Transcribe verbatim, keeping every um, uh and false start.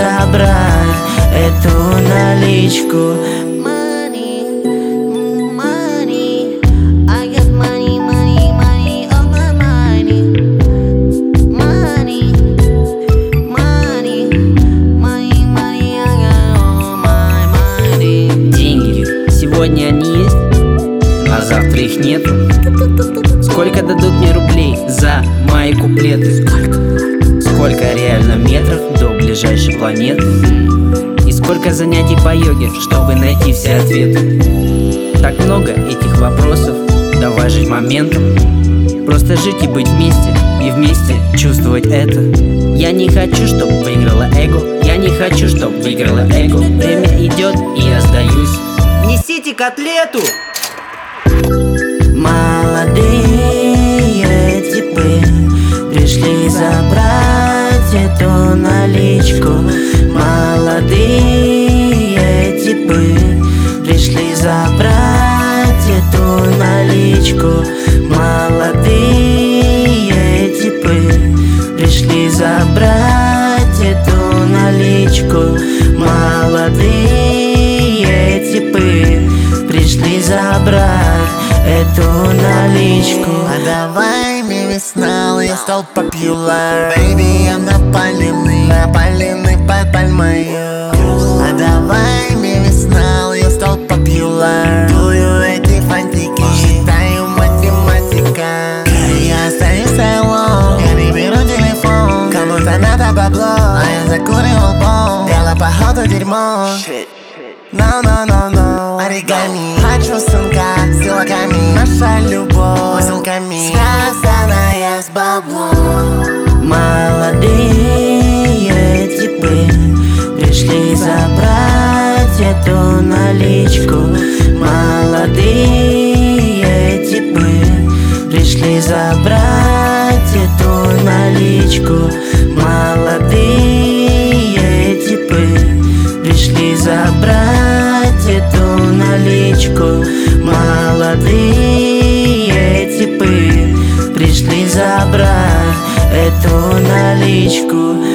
забрать эту наличку. Сегодня они есть, а завтра их нету. Сколько дадут мне рублей за мои куплеты? Сколько? Сколько реально метров до ближайшей планеты? И сколько занятий по йоге, чтобы найти все ответы? Так много этих вопросов, давай жить моментом. Просто жить и быть вместе, и вместе чувствовать это. Я не хочу, чтоб выиграла эго. Я не хочу, чтоб выиграла эго. Время идет, и я сдаюсь. Несите котлету! Молодые типы пришли забрать эту наличку. Молодые типы пришли забрать эту наличку. Молодые типы пришли забрать эту наличку. Молодые типы пришли забрать эту наличку. А давай мне весна, я стал попьюлар. Baby, я напаленный, напаленный под пальмой. А давай мне весна, я стал попьюлар. Дую эти фантики, считаю математика. Я остаюсь селом, я не беру телефон. Кому-то надо бабло, а я закуривал бомб. Дело походу дерьмо. No, no, no, no. Оригами, хочу сынка с силаками. Наша любовь силками, связанная с баблом. Молодые типы пришли забрать эту наличку. Молодые типы пришли забрать эту наличку. Молодые типы пришли забрать эту наличку. Молодые типы пришли забрать эту наличку.